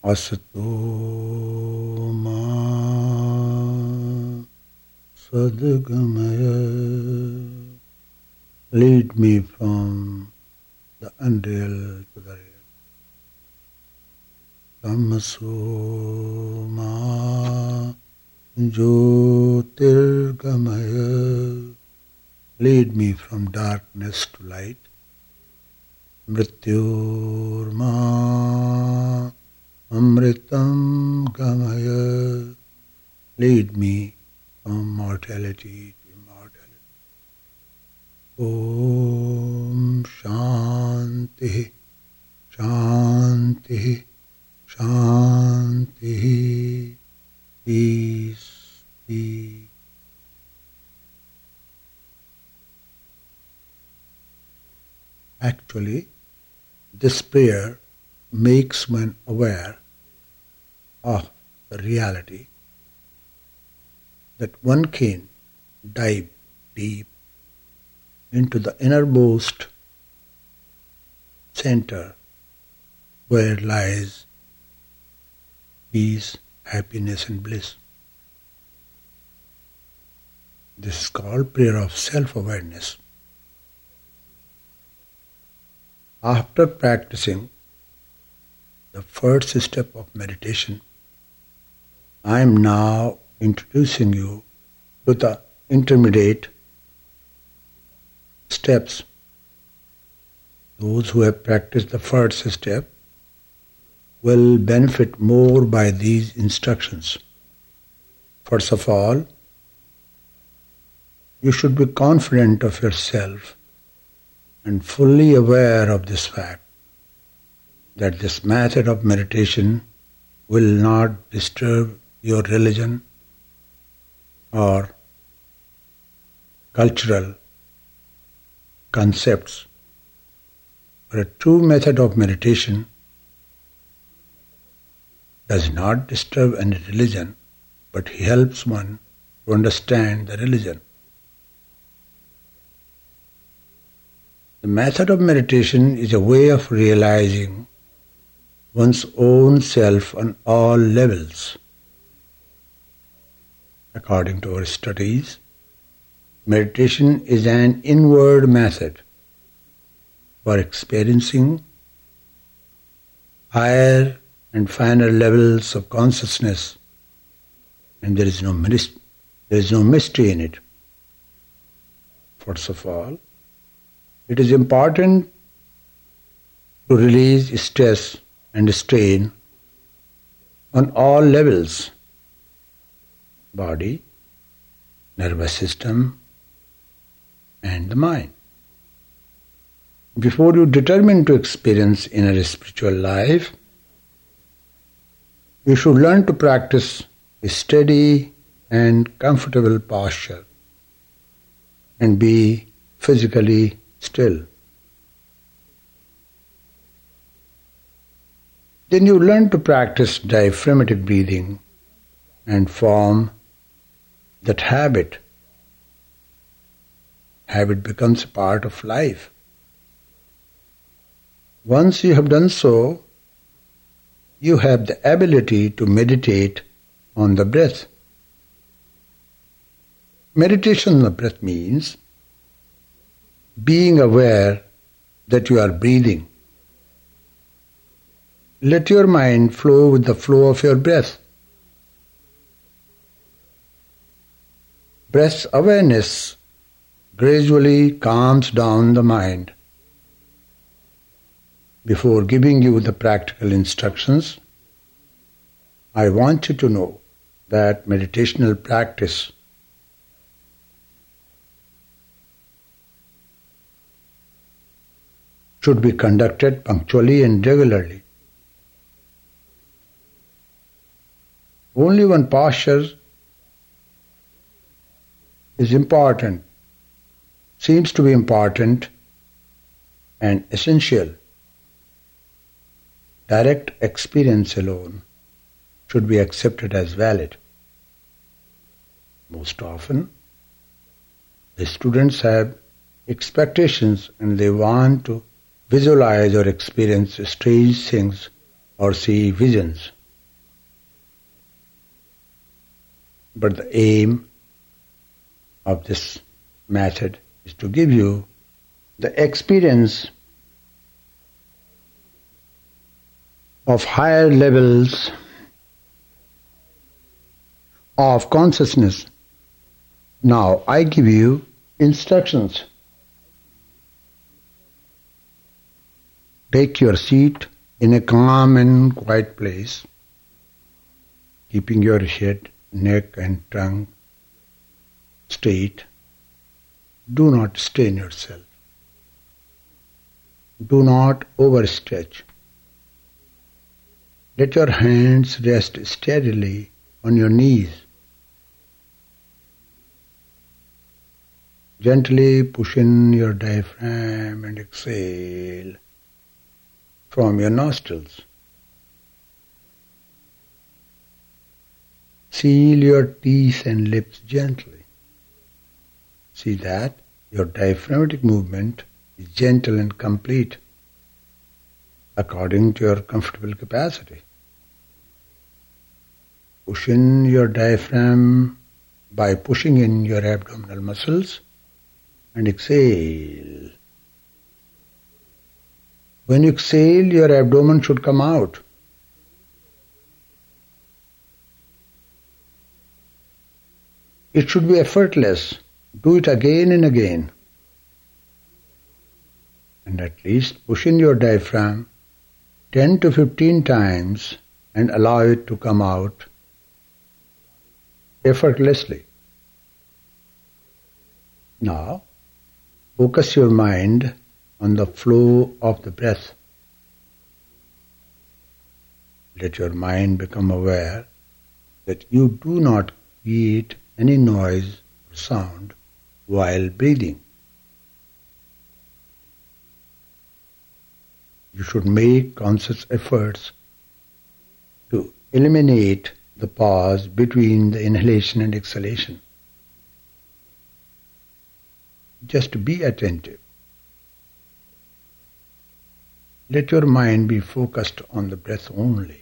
Asato ma sadgamaya. Lead me from the unreal to the real. Tamaso ma jyotirgamaya. Lead me from darkness to light. Mrityorma amritam gamaya. Lead me from mortality to immortality. Om Shanti Shanti Shanti. Peace, peace. Actually, this prayer makes one aware of the reality that one can dive deep into the innermost center where lies peace, happiness and bliss. This is called prayer of self-awareness. After practicing the first step of meditation, I am now introducing you to the intermediate steps. Those who have practiced the first step will benefit more by these instructions. First of all, you should be confident of yourself and fully aware of this fact that this method of meditation will not disturb your religion or cultural concepts. For a true method of meditation does not disturb any religion, but helps one to understand the religion. The method of meditation is a way of realizing one's own self on all levels. According to our studies, meditation is an inward method for experiencing higher and finer levels of consciousness, and there is no mystery in it. First of all, it is important to release stress and strain on all levels: body, nervous system, and the mind. Before you determine to experience inner spiritual life, you should learn to practice a steady and comfortable posture and be physically still. Then you learn to practice diaphragmatic breathing and form that habit. Habit becomes a part of life. Once you have done so, you have the ability to meditate on the breath. Meditation on the breath means being aware that you are breathing. Let your mind flow with the flow of your breath. Breath awareness gradually calms down the mind. Before giving you the practical instructions, I want you to know that meditational practice should be conducted punctually and regularly. Only one posture is important, seems to be important and essential. Direct experience alone should be accepted as valid. Most often, the students have expectations and they want to visualize or experience strange things or see visions. But the aim of this method is to give you the experience of higher levels of consciousness. Now I give you instructions. Take your seat in a calm and quiet place, keeping your head, neck and tongue straight. Do not strain yourself. Do not overstretch. Let your hands rest steadily on your knees. Gently push in your diaphragm and exhale from your nostrils. Seal your teeth and lips gently. See that your diaphragmatic movement is gentle and complete according to your comfortable capacity. Push in your diaphragm by pushing in your abdominal muscles and exhale. When you exhale, your abdomen should come out. It should be effortless. Do it again and again. And at least push in your diaphragm 10 to 15 times and allow it to come out effortlessly. Now, focus your mind on the flow of the breath. Let your mind become aware that you do not create any noise or sound while breathing. You should make conscious efforts to eliminate the pause between the inhalation and exhalation. Just be attentive. Let your mind be focused on the breath only.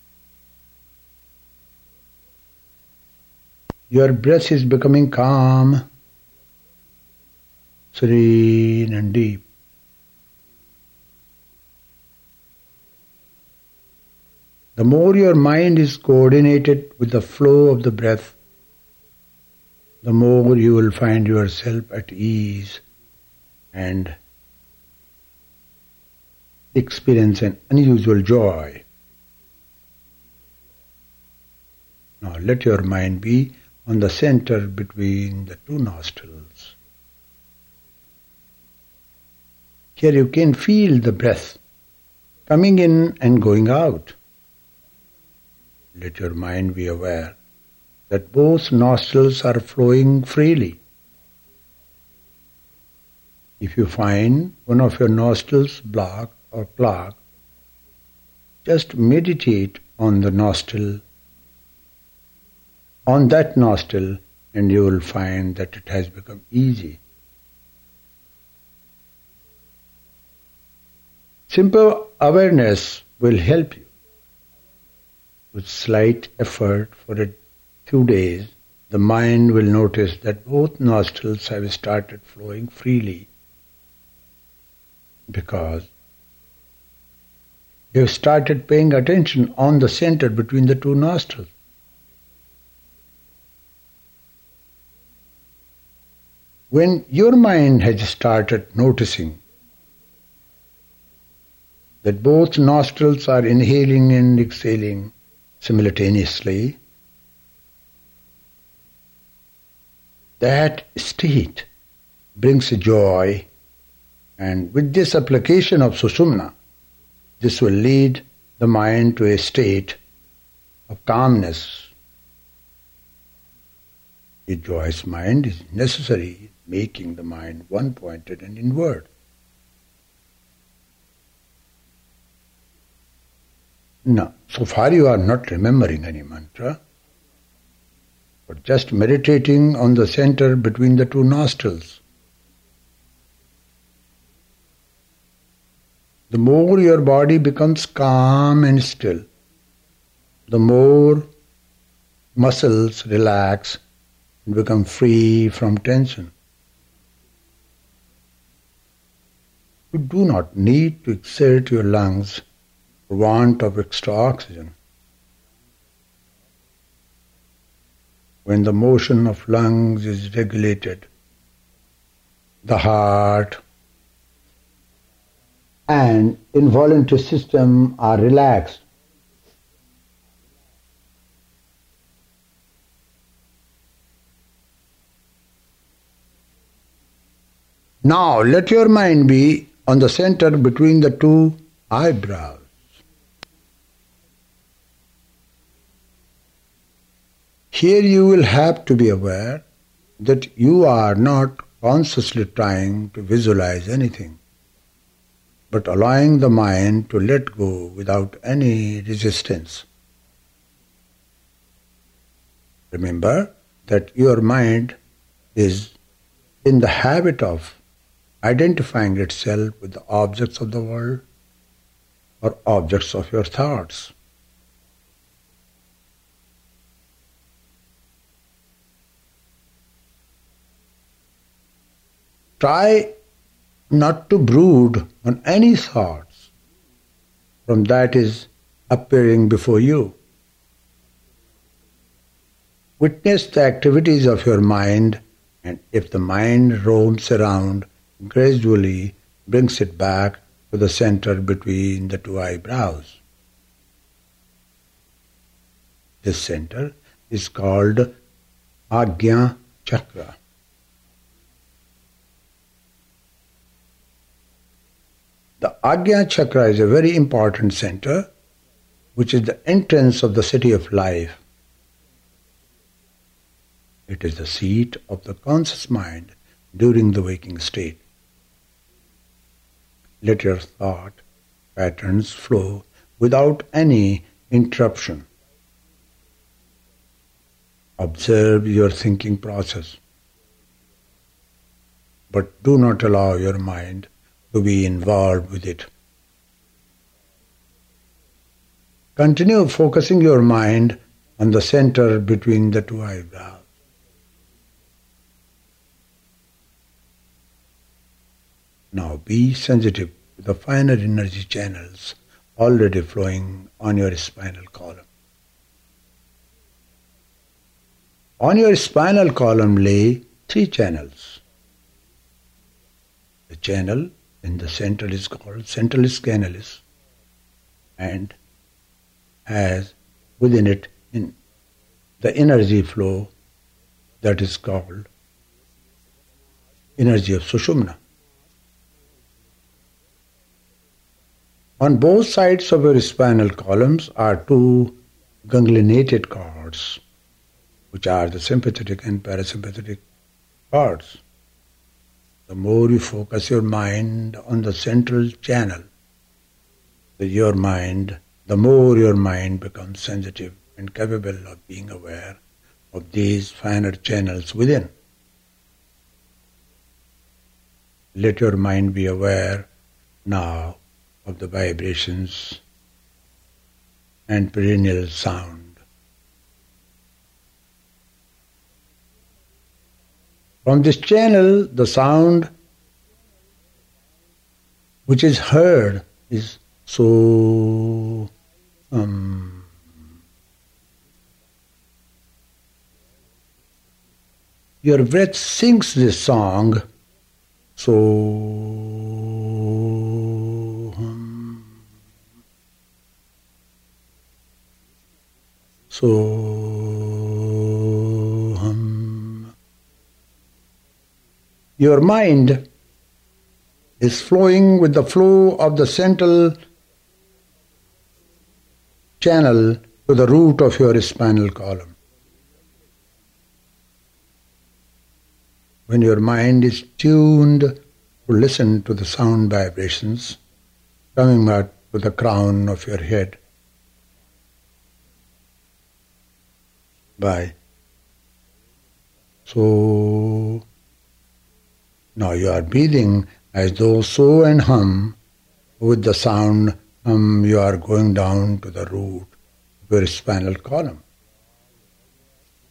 Your breath is becoming calm, serene and deep. The more your mind is coordinated with the flow of the breath, the more you will find yourself at ease and experience an unusual joy. Now let your mind be on the center between the two nostrils. Here you can feel the breath coming in and going out. Let your mind be aware that both nostrils are flowing freely. If you find one of your nostrils blocked or clogged, just meditate on the nostril, on that nostril, and you will find that it has become easy. Simple awareness will help you. With slight effort for a few days, the mind will notice that both nostrils have started flowing freely because you have started paying attention on the center between the two nostrils. When your mind has started noticing that both nostrils are inhaling and exhaling simultaneously, that state brings joy, and with this application of Sushumna, this will lead the mind to a state of calmness. A joyous mind is necessary, making the mind one-pointed and inward. Now, so far you are not remembering any mantra, but just meditating on the center between the two nostrils. The more your body becomes calm and still, the more muscles relax and become free from tension. You do not need to exert your lungs for want of extra oxygen. When the motion of lungs is regulated, the heart and involuntary system are relaxed. Now let your mind be on the center between the two eyebrows. Here you will have to be aware that you are not consciously trying to visualize anything, but allowing the mind to let go without any resistance. Remember that your mind is in the habit of identifying itself with the objects of the world or objects of your thoughts. Try not to brood on any thoughts from that is appearing before you. Witness the activities of your mind, and if the mind roams around, gradually brings it back to the center between the two eyebrows. This center is called Ajna Chakra. The Ajna Chakra is a very important center, which is the entrance of the city of life. It is the seat of the conscious mind during the waking state. Let your thought patterns flow without any interruption. Observe your thinking process, but do not allow your mind to be involved with it. Continue focusing your mind on the center between the two eyebrows. Now be sensitive to the finer energy channels already flowing on your spinal column. On your spinal column lay 3 channels. The channel in the center is called centralis canalis and has within it in the energy flow that is called energy of Sushumna. On both sides of your spinal columns are 2 ganglionated cords, which are the sympathetic and parasympathetic cords. The more you focus your mind on the central channel, the more your mind becomes sensitive and capable of being aware of these finer channels within. Let your mind be aware now of the vibrations and perennial sound. From this channel, the sound which is heard is so Your breath sings this song, Your mind is flowing with the flow of the central channel to the root of your spinal column. When your mind is tuned to listen to the sound vibrations coming out to the crown of your head, now you are breathing as though so and hum, with the sound you are going down to the root of your spinal column.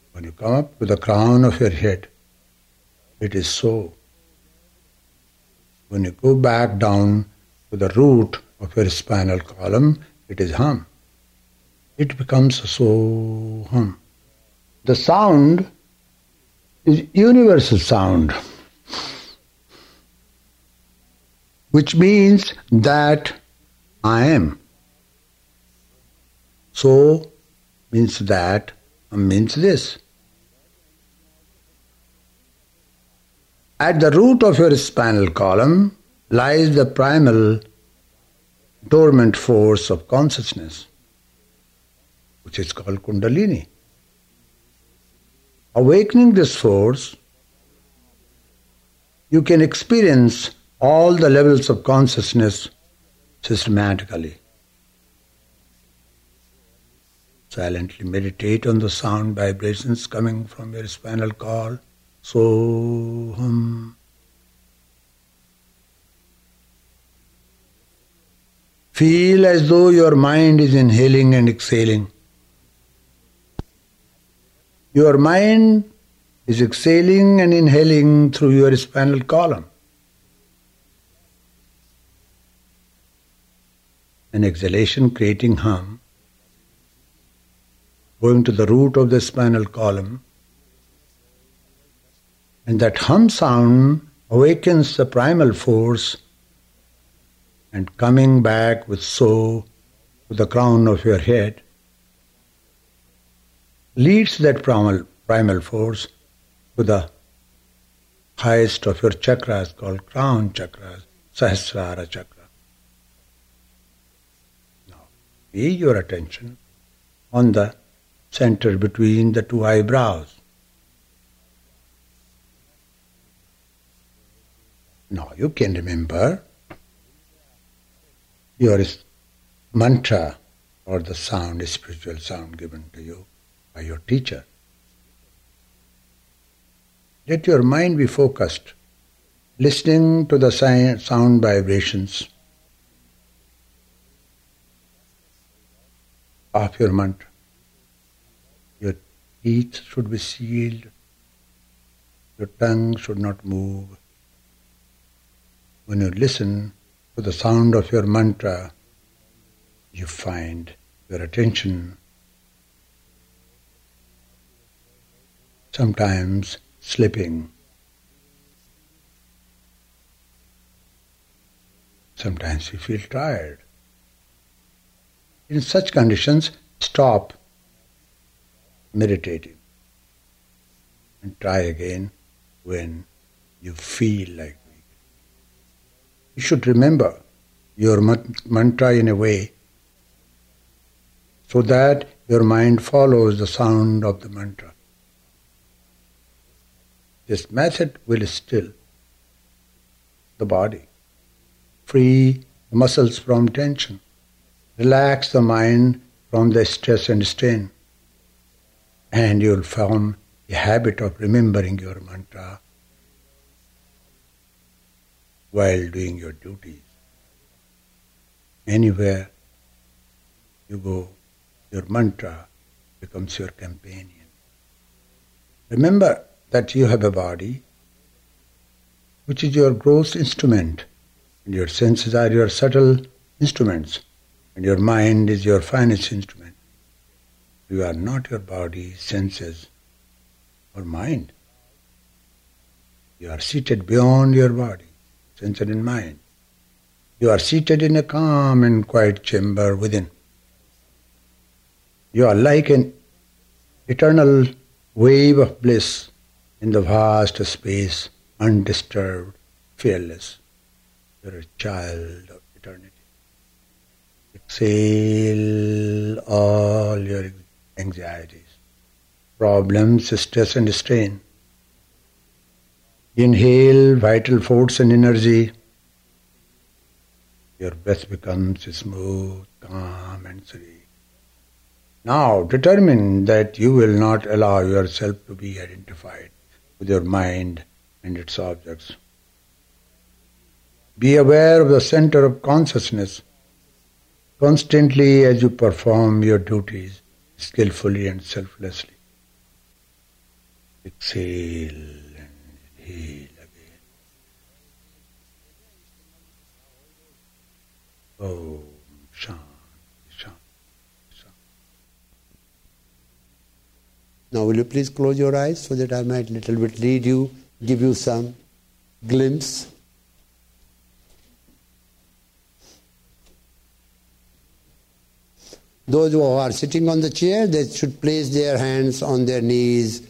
When you come up to the crown of your head, it is so. When you go back down to the root of your spinal column, it is hum. It becomes so hum. The sound is universal sound, which means that I am. So means that, means this. At the root of your spinal column lies the primal dormant force of consciousness, which is called Kundalini. Awakening this force, you can experience all the levels of consciousness systematically. Silently meditate on the sound vibrations coming from your spinal cord. So hum. Feel as though your mind is inhaling and exhaling. Your mind is exhaling and inhaling through your spinal column. An exhalation creating hum, going to the root of the spinal column, and that hum sound awakens the primal force, and coming back with so to the crown of your head, leads that primal force to the highest of your chakras called crown chakras, Sahasrara chakra. Now, pay your attention on the center between the two eyebrows. Now you can remember your mantra or the sound, spiritual sound given to you by your teacher. Let your mind be focused, listening to the sound vibrations of your mantra. Your teeth should be sealed, your tongue should not move. When you listen to the sound of your mantra, you find your attention sometimes slipping, sometimes you feel tired. In such conditions, stop meditating and try again when you feel like. You should remember your mantra in a way so that your mind follows the sound of the mantra. This method will still the body, free the muscles from tension, relax the mind from the stress and strain, and you will form a habit of remembering your mantra while doing your duties. Anywhere you go, your mantra becomes your companion. Remember that you have a body which is your gross instrument, and your senses are your subtle instruments, and your mind is your finest instrument. You are not your body, senses, or mind. You are seated beyond your body, sense and mind. You are seated in a calm and quiet chamber within. You are like an eternal wave of bliss in the vast space, undisturbed, fearless. You are a child of eternity. Exhale all your anxieties, problems, stress and strain. Inhale vital force and energy. Your breath becomes smooth, calm and serene. Now determine that you will not allow yourself to be identified with your mind and its objects. Be aware of the center of consciousness constantly as you perform your duties skillfully and selflessly. Exhale and inhale again. Om Shanti Shanti Shanti. Now will you please close your eyes so that I might little bit lead you, give you some glimpse. Those who are sitting on the chair, they should place their hands on their knees.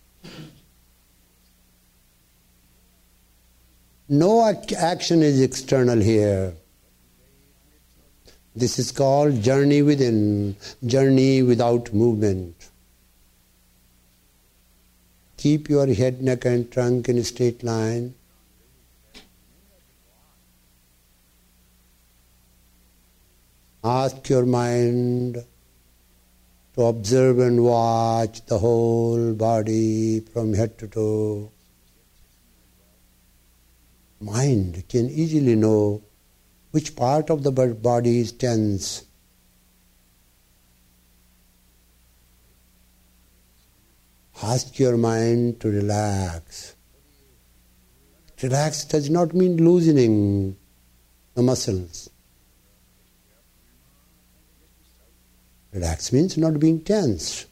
No action is external here. This is called journey within, journey without movement. Keep your head, neck and trunk in a straight line. Ask your mind to observe and watch the whole body from head to toe. Mind can easily know which part of the body is tense. Ask your mind to relax. Relax does not mean loosening the muscles. Relax means not being tense.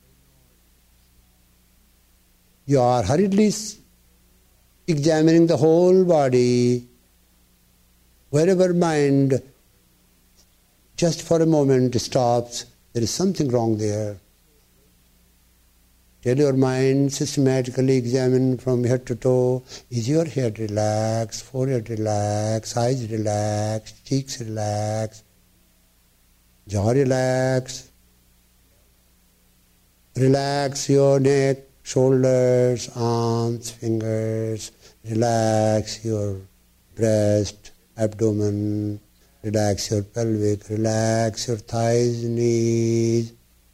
You are hurriedly examining the whole body. Wherever mind just for a moment stops, there is something wrong there. Tell your mind, systematically examine from head to toe. Is your head relaxed, forehead relaxed, eyes relaxed, cheeks relaxed, jaw relaxed? Relax your neck, shoulders, arms, fingers. Relax your breast, abdomen. Relax your pelvic. Relax your thighs, knees,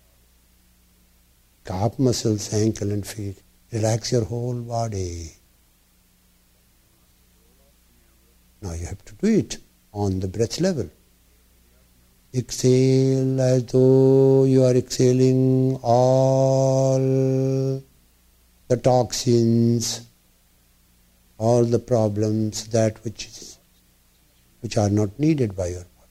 calf muscles, ankle and feet. Relax your whole body. Now you have to do it on the breath level. Exhale as though you are exhaling all the toxins, all the problems, that which are not needed by your body.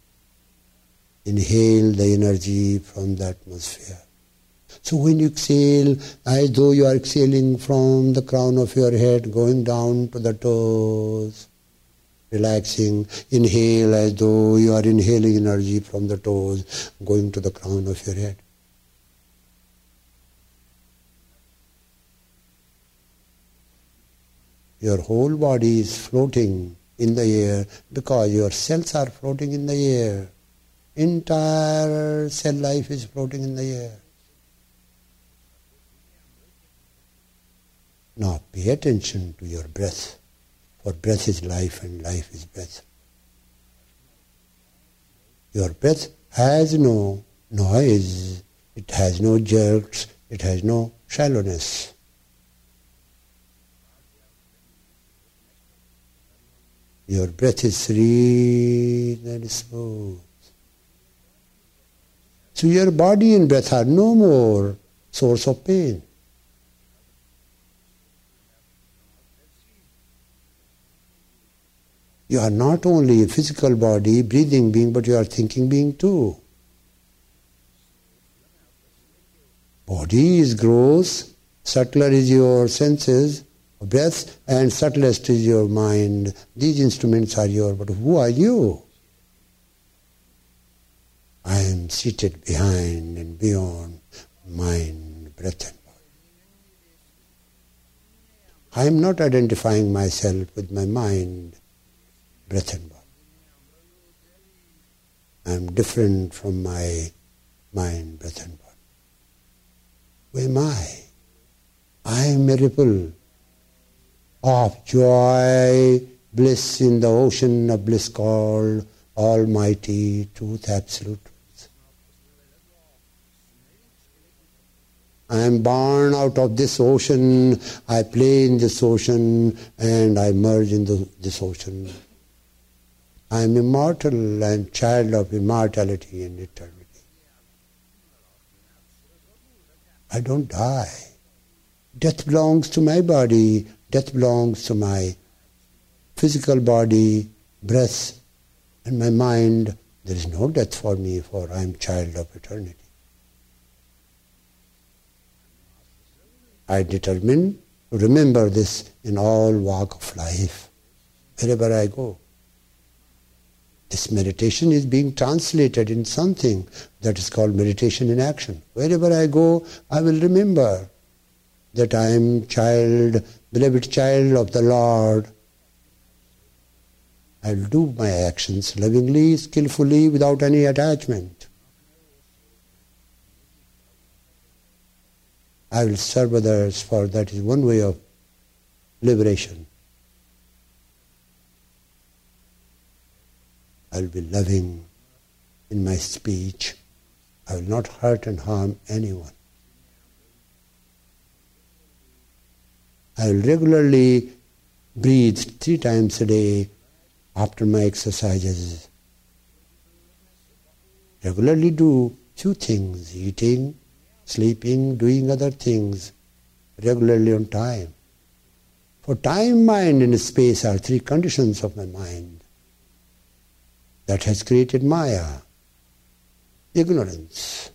Inhale the energy from the atmosphere. So when you exhale, as though you are exhaling from the crown of your head, going down to the toes, relaxing. Inhale as though you are inhaling energy from the toes, going to the crown of your head. Your whole body is floating in the air because your cells are floating in the air. Entire cell life is floating in the air. Now pay attention to your breath, for breath is life and life is breath. Your breath has no noise, it has no jerks, it has no shallowness. Your breath is serene and smooth. So your body and breath are no more source of pain. You are not only a physical body, breathing being, but you are thinking being too. Body is gross, subtler is your senses, breath, and subtlest is your mind. These instruments are yours, but who are you? I am seated behind and beyond mind, breath and body. I am not identifying myself with my mind, breath and body. I am different from my mind, breath and body. Who am I? I am a ripple of joy, bliss in the ocean of bliss called Almighty Truth, Absolute Truth. I am born out of this ocean, I play in this ocean, and I merge in this ocean. I am immortal and child of immortality and eternity. I don't die. Death belongs to my body, death belongs to my physical body, breath, and my mind. There is no death for me, for I am child of eternity. I determine to remember this in all walk of life, wherever I go. This meditation is being translated in something that is called meditation in action. Wherever I go, I will remember that I am child, beloved child of the Lord. I will do my actions lovingly, skillfully, without any attachment. I will serve others, for that is one way of liberation. I will be loving in my speech. I will not hurt and harm anyone. I will regularly breathe 3 times a day after my exercises. Regularly do few things, eating, sleeping, doing other things, regularly on time. For time, mind, and space are 3 conditions of my mind that has created Maya, ignorance.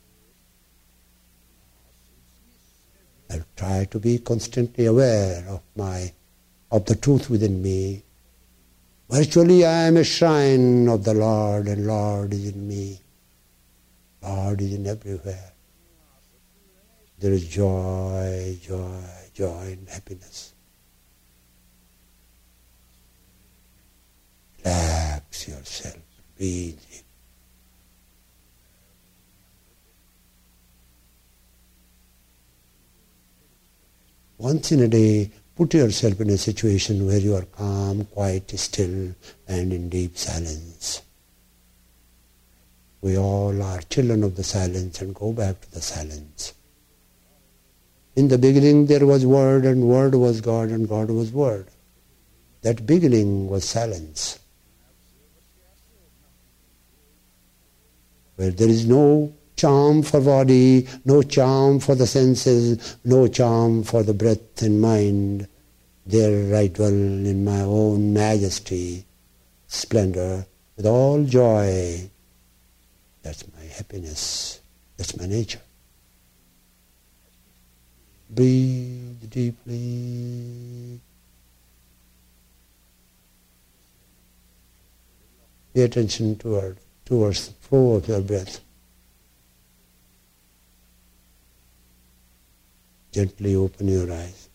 I try to be constantly aware of the truth within me. Virtually I am a shrine of the Lord, and Lord is in me. Lord is in everywhere. There is joy, joy, joy and happiness. Relax yourself, breathe. Once in a day, put yourself in a situation where you are calm, quiet, still, and in deep silence. We all are children of the silence, and go back to the silence. In the beginning there was Word, and Word was God, and God was Word. That beginning was silence, where there is no charm for body, no charm for the senses, no charm for the breath and mind. There I dwell in my own majesty, splendor, with all joy. That's my happiness. That's my nature. Breathe deeply. Pay attention towards the flow of your breath. Gently open your eyes.